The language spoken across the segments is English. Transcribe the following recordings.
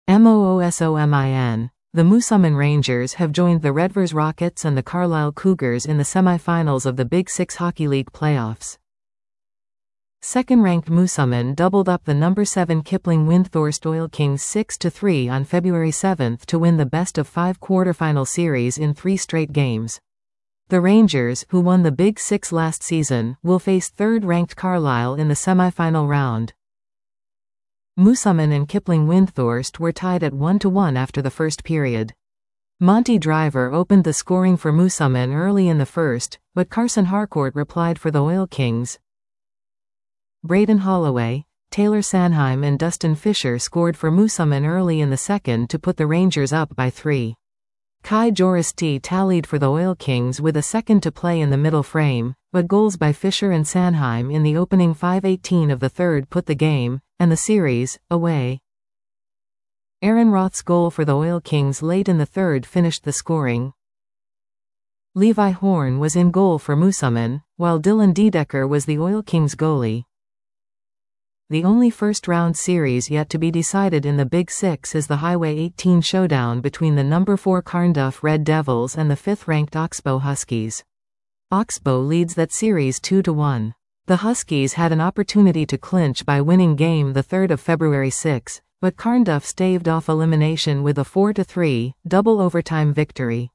MOOSOMIN. The Moosomin Rangers have joined the Redvers Rockets and the Carlisle Cougars in the semi-finals of the Big Six Hockey League playoffs. Second-ranked Moosomin doubled up the number 7 Kipling Windthorst Oil Kings 6-3 on February 7 to win the best-of-5 quarterfinal series in 3 straight games. The Rangers, who won the Big Six last season, will face third-ranked Carlisle in the semi-final round. Moosomin and Kipling Windthorst were tied at 1-1 after the first period. Monty Driver opened the scoring for Moosomin early in the first, but Carson Harcourt replied for the Oil Kings. Braden Holloway, Taylor Sanheim and Dustin Fisher scored for Moosomin early in the second to put the Rangers up by 3. Kai Joristi tallied for the Oil Kings with a second to play in the middle frame, but goals by Fisher and Sanheim in the opening 5:18 of the third put the game, and the series, away. Aaron Roth's goal for the Oil Kings late in the third finished the scoring. Levi Horn was in goal for Moosomin, while Dylan Dedecker was the Oil Kings goalie. The only first-round series yet to be decided in the Big Six is the Highway 18 showdown between the number 4 Carnduff Red Devils and the 5th-ranked Oxbow Huskies. Oxbow leads that series 2-1. The Huskies had an opportunity to clinch by winning game the 3rd of February 6, but Carnduff staved off elimination with a 4-3, double overtime victory.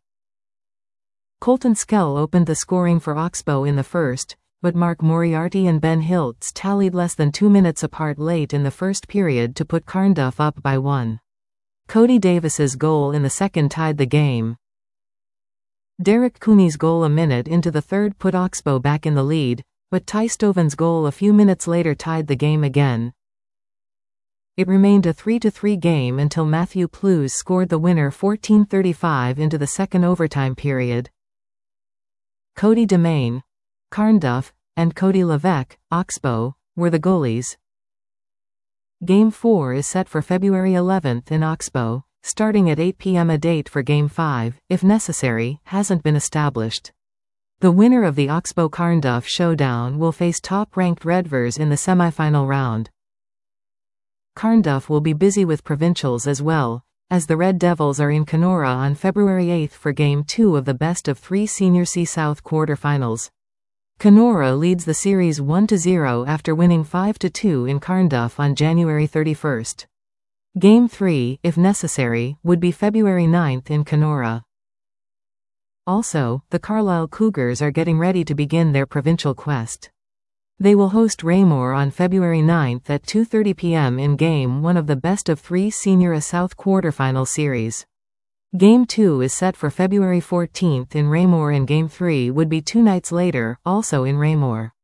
Colton Skell opened the scoring for Oxbow in the first, but Mark Moriarty and Ben Hiltz tallied less than 2 minutes apart late in the first period to put Carnduff up by 1. Cody Davis's goal in the second tied the game. Derek Cooney's goal a minute into the third put Oxbow back in the lead, but Ty Stoven's goal a few minutes later tied the game again. It remained a 3-3 game until Matthew Plews scored the winner 14:35 into the second overtime period. Cody Demain, Carnduff, and Cody Levesque, Oxbow, were the goalies. Game 4 is set for February 11 in Oxbow, starting at 8 p.m. A date for Game 5, if necessary, hasn't been established. The winner of the Oxbow-Carnduff showdown will face top-ranked Redvers in the semifinal round. Carnduff will be busy with provincials as well, as the Red Devils are in Kenora on February 8 for Game 2 of the best-of-3 Senior C South quarterfinals. Kenora leads the series 1-0 after winning 5-2 in Carnduff on January 31. Game 3, if necessary, would be February 9 in Kenora. Also, the Carlisle Cougars are getting ready to begin their provincial quest. They will host Raymore on February 9 at 2:30 p.m. in Game 1 of the best-of-3 Senior A South quarterfinal series. Game 2 is set for February 14 in Raymore and Game 3 would be 2 nights later, also in Raymore.